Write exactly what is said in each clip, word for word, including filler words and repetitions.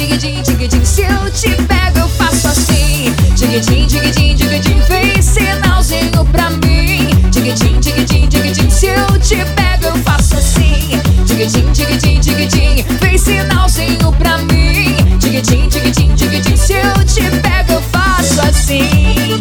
tigre-din, tigre-din. Se eu te pego, eu faço assim. Tigre-din, tigre-din, tigre-din. Fez sinalzinho pra mim. Tigre-din, tigre-din, tigre-din. Se eu te pego, eu faço assim. Tigre-din, tigre-din, tigre-din. Fez sinalzinho pra mim. Tigre-din, tigre-din, tigre-din. Se eu te pego, eu faço assim.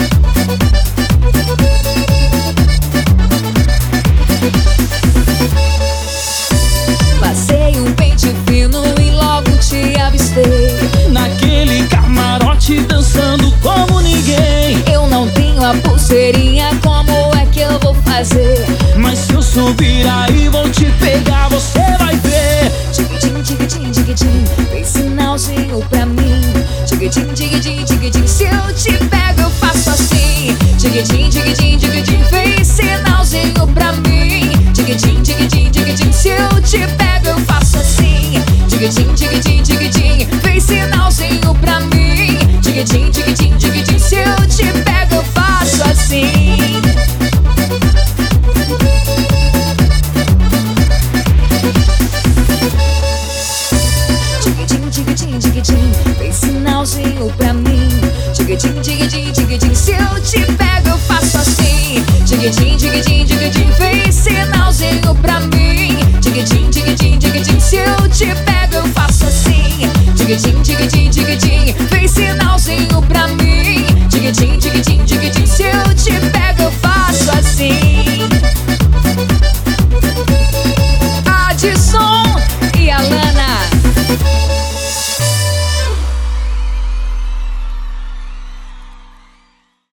Passei um pente fino e logo te avistei naquele camarote dançando como ninguém. Eu não tenho a pulseirinha, como é que eu vou fazer? Mas se eu subir aí vou te pegar, você vai ver. Tigre-din, tigre-din, tigre-din. Fez sinalzinho pra mim. Tigre-din, tigre-din, tigre-din. Se eu te pego, eu faço assim. Tigre-din, tigre-din, tigre-din. Fez sinalzinho pra mim. Tigre-din, tigre-din, tigre-din. Se eu te pego, eu faço assim. Tigre-din, tigre-din, tigre-din. Fez sinalzinho pra mim. Tigre-din, tigre-din, tigre-din. Se eu te pego, eu faço assim. Tigre-din, tigre-din, tigre-din. Fez sinalzinho pra mim. Tigre-din, tigre-din, tigre-din. Se eu te pego, eu faço assim. Tigre-din, tigre-din, tigre-din. Fez sinalzinho pra mim. Tigre-din, tigre-din, tigre-din. Se eu te pego, eu faço assim. Tigre-din, tigre-din, tigre-din. Fez sinalzinho pra mim. Tigre-din, tigre-din.